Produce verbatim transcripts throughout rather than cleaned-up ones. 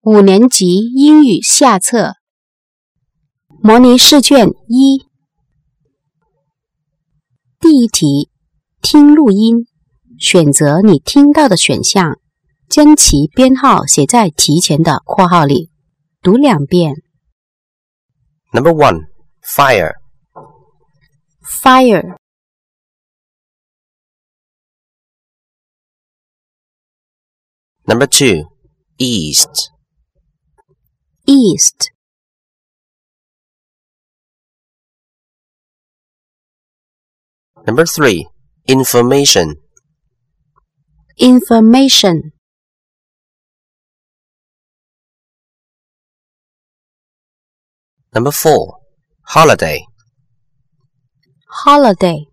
五年级英语下册模拟试卷一。第一题，听录音，选择你听到的选项，将其编号写在题前的括号里，读两遍。 Number one, fire. Fire. Number two, east. East. Number three, information. Information. Number four, holiday. Holiday.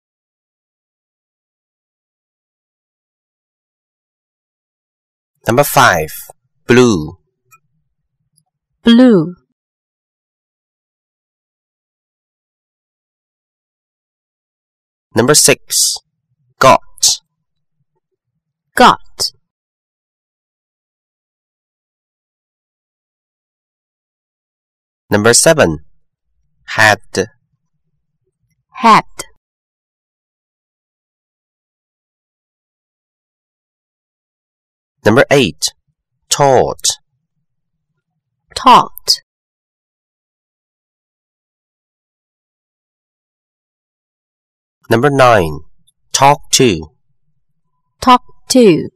Number five, blue. Blue. Number six, got. Got. Number seven, had. Had. Number eight, taught. Taught. Number nine, talk to. Talk to.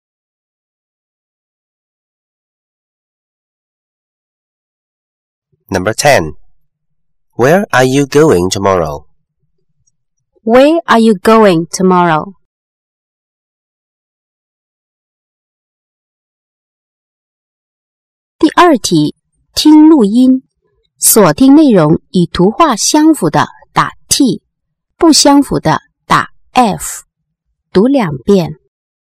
Number ten, where are you going tomorrow? Where are you going tomorrow? 第二题，听录音，锁定内容与图画相符的打 T， 不相符的打 F， 读两遍。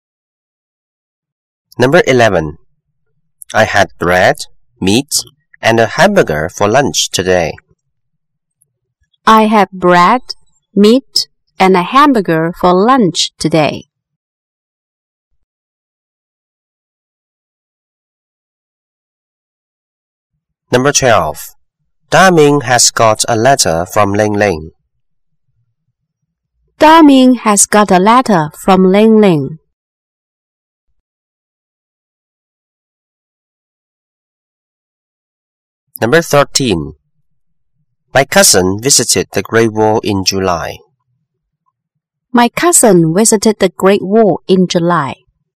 Number eleven, I had bread, meat, and a hamburger for lunch today. I had bread, meat, and a hamburger for lunch today. Number twelve, Da-Ming has got a letter from Ling Ling. Da-Ming has got a letter from Ling Ling. Number thirteen, my cousin visited the Great Wall in July. My cousin visited the Great Wall in July.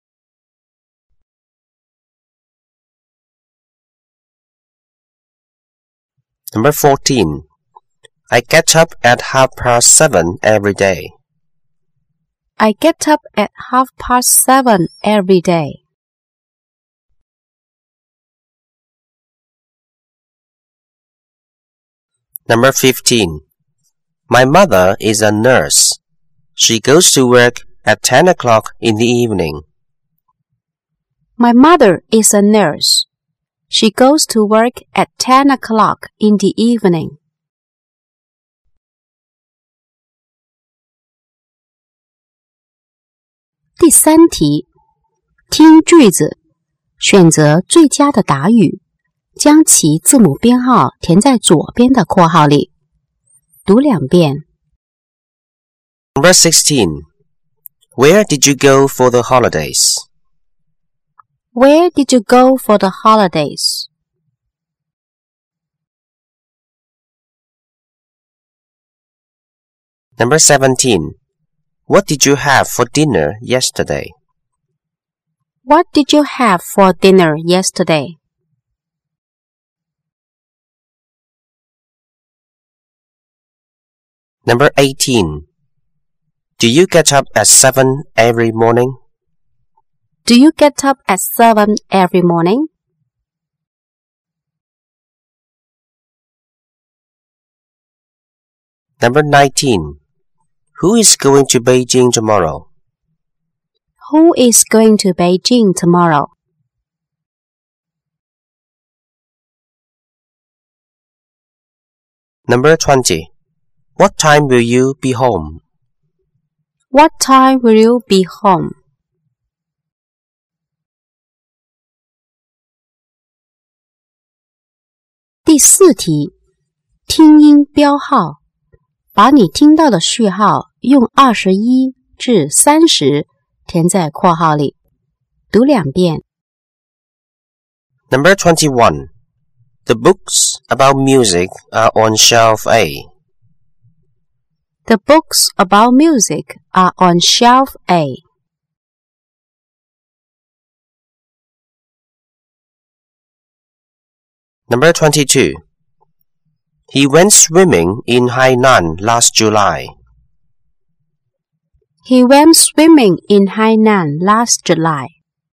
Number fourteen, I get up at half past seven every day. I get up at half past seven every day. Number fifteen, my mother is a nurse. She goes to work at ten o'clock in the evening. My mother is a nurse. She goes to work at ten o'clock in the evening. 第三题，听句子，选择最佳的答语，将其字母编号填在左边的括号里，读两遍。 Number sixteen, where did you go for the holidays? Where did you go for the holidays? Number seventeen, what did you have for dinner yesterday? What did you have for dinner yesterday? Number eighteen, do you get up at seven every morning? Do you get up at seven every morning? Number nineteen, who is going to Beijing tomorrow? Who is going to Beijing tomorrow? Number twenty, what time will you be home? What time will you be home? 第四题，听音标号，把你听到的序号用二十一至三十填在括号里，读两遍。 Number twenty-one. The books about music are on shelf A. The books about music are on shelf A. Number twenty-two. He went swimming in Hainan last July. He went swimming in Hainan last July.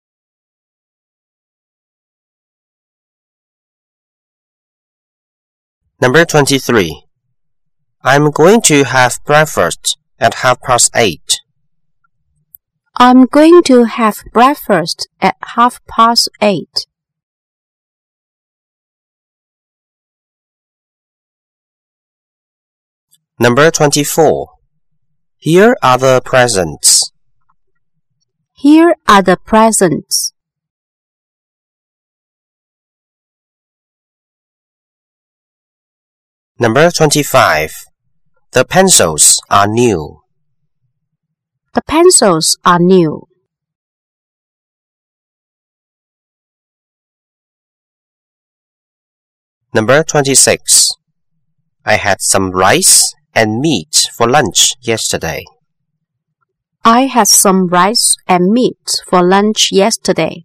Number twenty-three. I'm going to have breakfast at half past eight. I'm going to have breakfast at half past eight. Number twenty-four. Here are the presents. Here are the presents. Number twenty-five. The pencils are new. The pencils are new. Number twenty-six. I had some rice and meat for lunch yesterday. I had some rice and meat for lunch yesterday.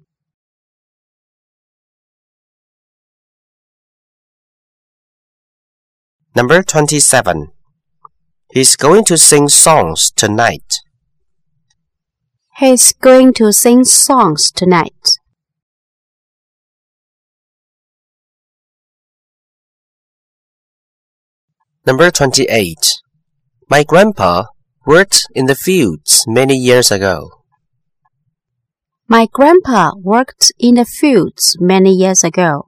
Number twenty-seven. He's going to sing songs tonight. He's going to sing songs tonight. Number twenty-eight. My grandpa worked in the fields many years ago. My grandpa worked in the fields many years ago.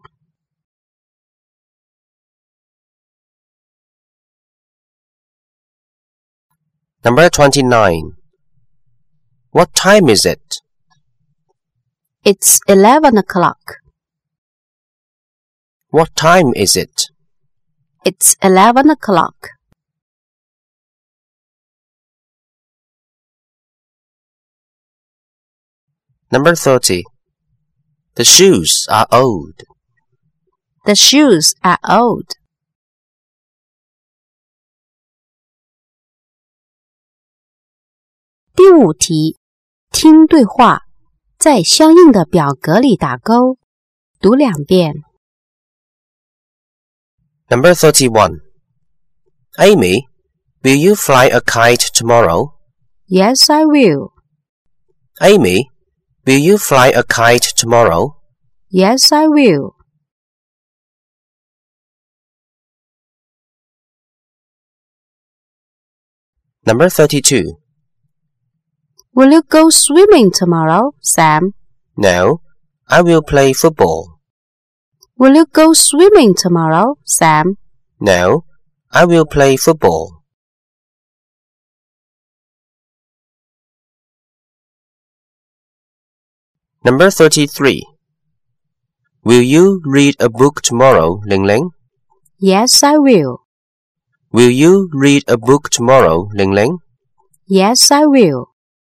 Number twenty-nine. What time is it? It's eleven o'clock. What time is it? It's eleven o'clock. Number thirty. The shoes are old. The shoes are old. 第五题，听对话，在相应的表格里打勾，读两遍。 Number thirty-one. Amy, will you fly a kite tomorrow? Yes, I will. Amy, will you fly a kite tomorrow? Yes, I will. Number thirty-two. Will you go swimming tomorrow, Sam? No, I will play football. Will you go swimming tomorrow, Sam? No, I will play football. Number thirty-three. Will you read a book tomorrow, Ling Ling? Yes, I will. Will you read a book tomorrow, Ling Ling? Yes, I will.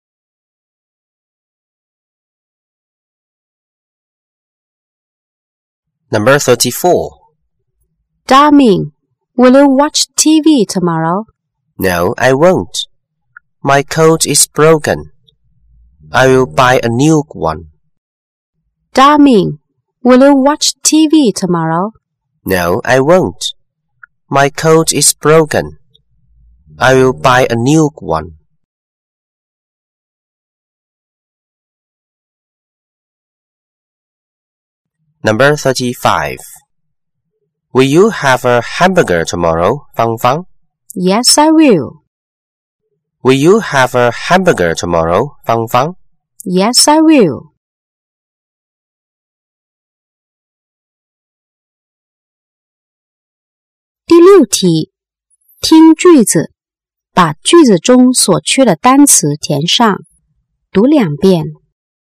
'Number thirty-four. Darling, will you watch T V tomorrow? No, I won't. My coat is broken. I will buy a new one. Darling, will you watch T V tomorrow? No, I won't. My coat is broken. I will buy a new one. Number thirty-five. Will you have a hamburger tomorrow, Fang Fang? Yes, I will. Will you have a hamburger tomorrow, Fang Fang? Yes, I will. 第六题，听句子，把句子中所缺的单词填上，读两遍。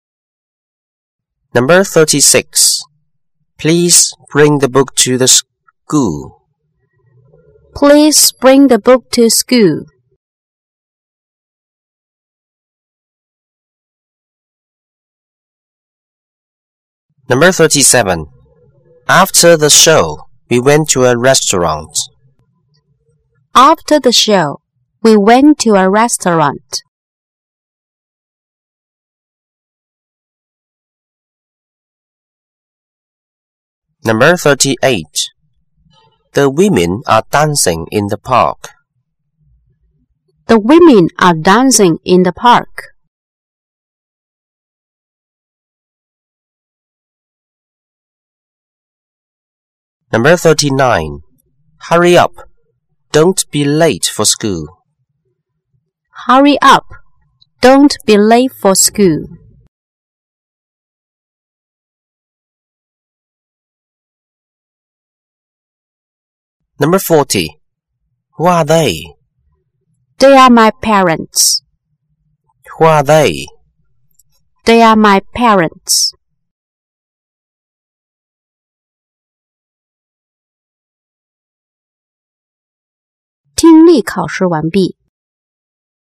Number thirty-six. Please bring the book to the school. Please bring the book to school. Number thirty-seven. After the show, we went to a restaurant. After the show, we went to a restaurant. Number thirty-eight. The women are dancing in the park. The women are dancing in the park. Number thirty-nine. Hurry up. Don't be late for school. Hurry up. Don't be late for school. Number forty. Who are they? They are my parents. Who are they? They are my parents. 听力考试完毕。